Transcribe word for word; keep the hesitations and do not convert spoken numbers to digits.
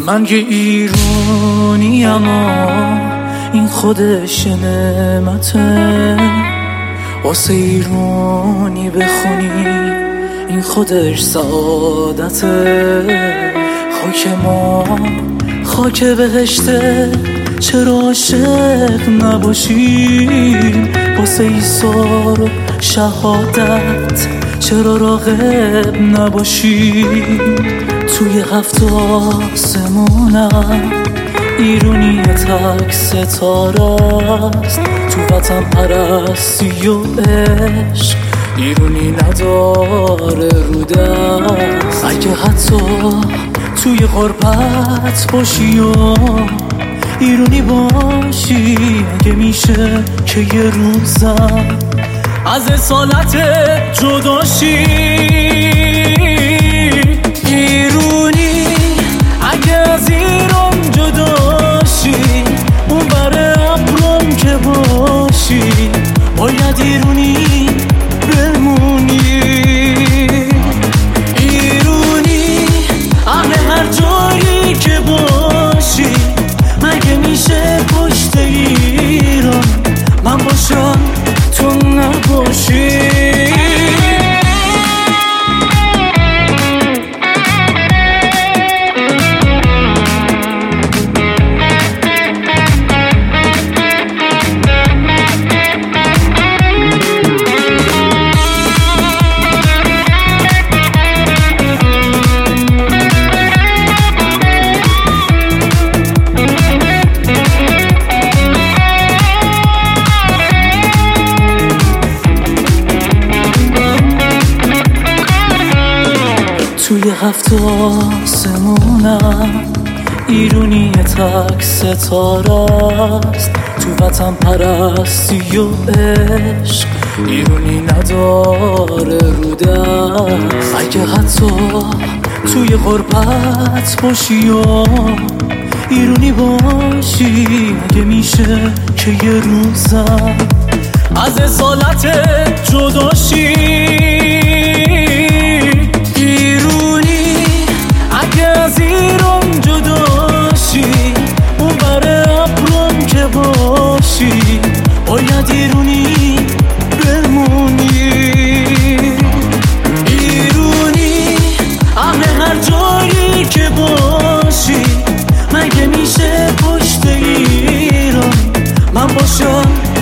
من که ایرونیم و این خودش نعمته، واسه ایرونی بخونی این خودش سعادته. خاک ما خاک بهشته، چرا عاشق نباشیم؟ واسه ایثار و شهادت چرا راغب نباشیم؟ توی هفت آسمونم ایرونی تک ستاره است، تو وطن پرستی و عشق ایرونی نداره رو دست. اگه حتی توی غربت باشی و ایرونی باشی، اگه میشه که یه روزم از اصالت جداشی. ایرونی اگه از ایران جداشی، اون بر ابرم که باشی، باید ایرونی بمونی. ایرونی اهل هر جایی که باشی، مگه میشه پشت ایران من باشم تو نباشی؟ توی هفت آسمونم ایرونی تک ستاره است، تو وطن پرستی و عشق ایرونی نداره رو دست. اگه حتی توی غربت باشی و ایرونی باشی، اگه میشه که یه روزم از اصالت جداشی. از ایران جداشی، اون بر ابرم که باشی، باید ایرونی بمونی. ایرونی اهل هر جایی که باشی، مگه میشه پشت ایران من باشم